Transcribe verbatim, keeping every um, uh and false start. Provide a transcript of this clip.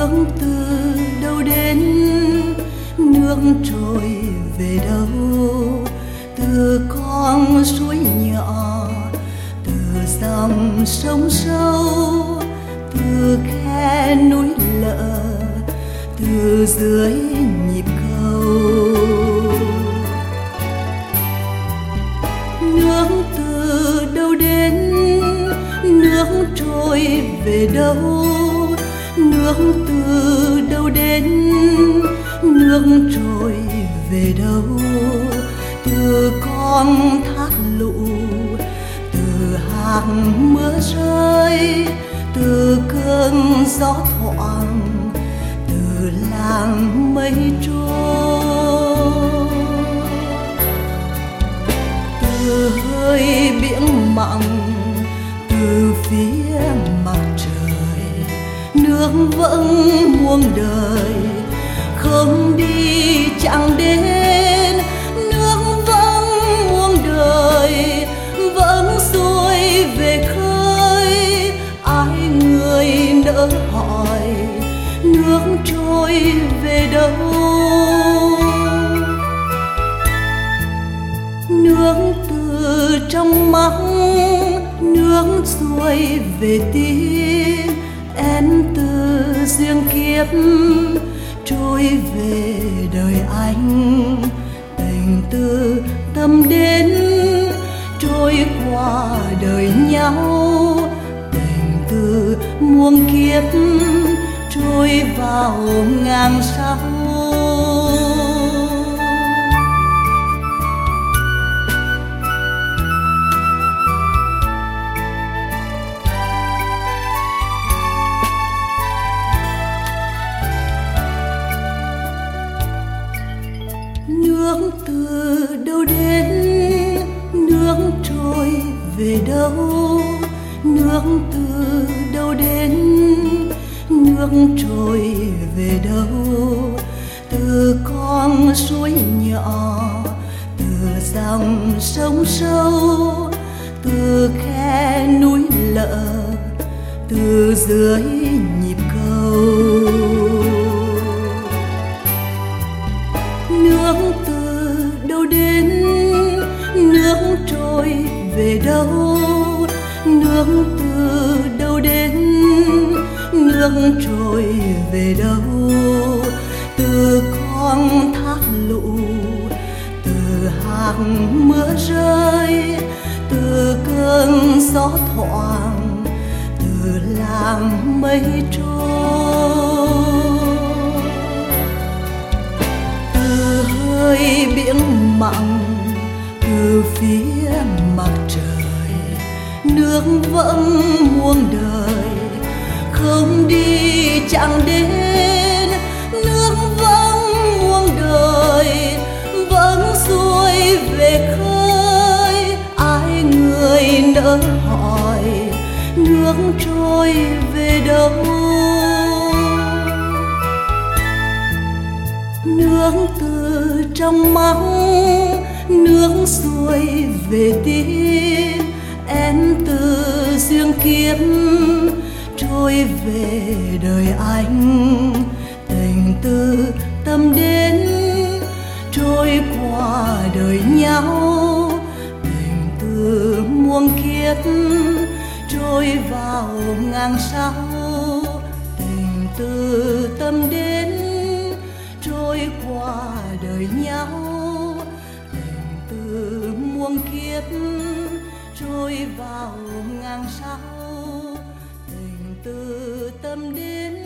nước từ đâu đến, nước trôi về đâu, từ con suối nhỏ, từ dòng sông sâu, từ khe núi lợ, từ dưới nhịp cầu. Nước từ đâu đến, nước trôi về đâu, nước từ đâu đến, nước trôi về đâu, từ con thác lũ, từ hàng mưa rơi, từ cơn gió thoảng, từ làng mây trôi, từ hơi biển mặn, từ phía mặt trời. Nước vẫn muôn đời không đi chẳng đến, nước vẫn muôn đời vẫn xuôi về khơi. Ai người nỡ hỏi nước trôi về đâu, nước từ trong mắt, nước xuôi về tim. Én từ duyên kiếp trôi về đời anh, tình từ tâm đến trôi qua đời nhau. Tình từ muôn kiếp trôi vào ngàn sao. Nước từ đâu đến, nước trôi về đâu, nước từ đâu đến, nước trôi về đâu, từ con suối nhỏ, từ dòng sông sâu, từ khe núi lợ, từ dưới nhịp cầu. Nước từ đâu đến, nước trôi về đâu, nước từ đâu đến, nước trôi về đâu, từ con thác lũ, từ hàng mưa rơi, từ cơn gió thoảng, từ làng mây trôi, từ hơi biển mặn, từ phía mặt trời. Nước vẫn muôn đời không đi chẳng đến, nước vẫn muôn đời vẫn xuôi về khơi. Ai người nỡ hỏi nước trôi về đâu, nước từ trong mắt, nước xuôi về tim. Én từ duyên kiếp trôi về đời anh, tình từ tâm đến trôi qua đời nhau. Tình từ muôn kiếp trôi vào ngàn sao, tình từ tâm đến trôi qua đời nhau. Tình từ muôn kiếp trôi vào ngàn sao, tình từ tâm đến